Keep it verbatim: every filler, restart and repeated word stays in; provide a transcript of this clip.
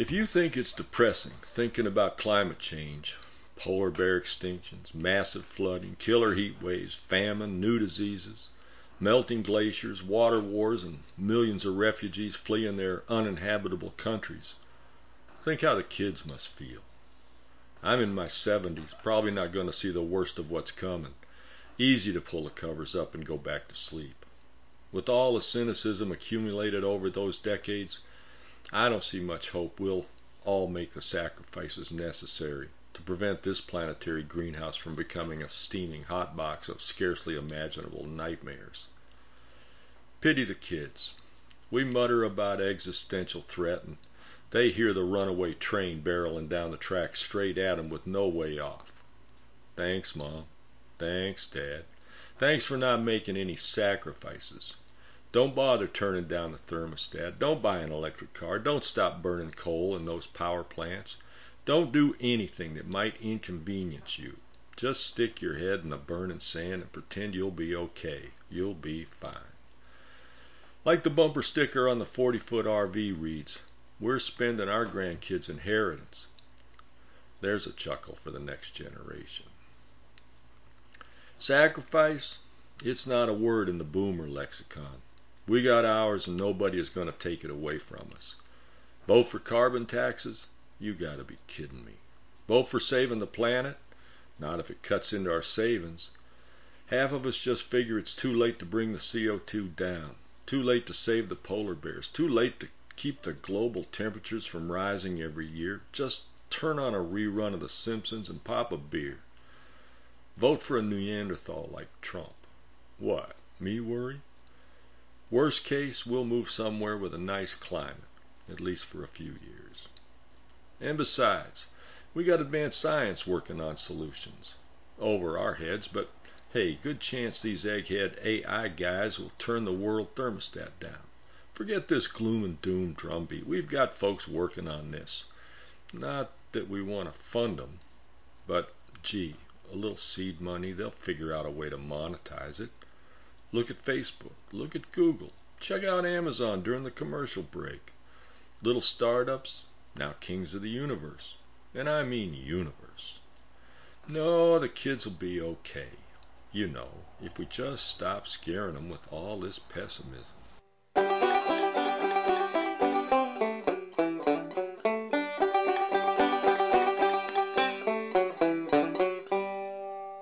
If you think it's depressing thinking about climate change, polar bear extinctions, massive flooding, killer heat waves, famine, new diseases, melting glaciers, water wars, and millions of refugees fleeing their uninhabitable countries, think how the kids must feel. I'm in my seventies, probably not going to see the worst of what's coming. Easy to pull the covers up and go back to sleep. With all the cynicism accumulated over those decades, I don't see much hope we'll all make the sacrifices necessary to prevent this planetary greenhouse from becoming a steaming hotbox of scarcely imaginable nightmares. Pity the kids. We mutter about existential threat, and they hear the runaway train barreling down the track straight at them with no way off. Thanks, Mom. Thanks, Dad. Thanks for not making any sacrifices. Don't bother turning down the thermostat. Don't buy an electric car. Don't stop burning coal in those power plants. Don't do anything that might inconvenience you. Just stick your head in the burning sand and pretend you'll be okay. You'll be fine. Like the bumper sticker on the forty-foot R V reads, "We're spending our grandkids' inheritance." There's a chuckle for the next generation. Sacrifice? It's not a word in the boomer lexicon. We got ours and nobody is going to take it away from us. Vote for carbon taxes? You got to be kidding me. Vote for saving the planet? Not if it cuts into our savings. Half of us just figure it's too late to bring the C O two down. Too late to save the polar bears. Too late to keep the global temperatures from rising every year. Just turn on a rerun of The Simpsons and pop a beer. Vote for a Neanderthal like Trump. What? Me worry? Worst case, we'll move somewhere with a nice climate, at least for a few years. And besides, we got advanced science working on solutions. Over our heads, but hey, good chance these egghead A I guys will turn the world thermostat down. Forget this gloom and doom drumbeat. We've got folks working on this. Not that we want to fund them, but gee, a little seed money, they'll figure out a way to monetize it. Look at Facebook. Look at Google. Check out Amazon during the commercial break. Little startups, now kings of the universe. And I mean universe. No, the kids will be okay. You know, if we just stop scaring them with all this pessimism.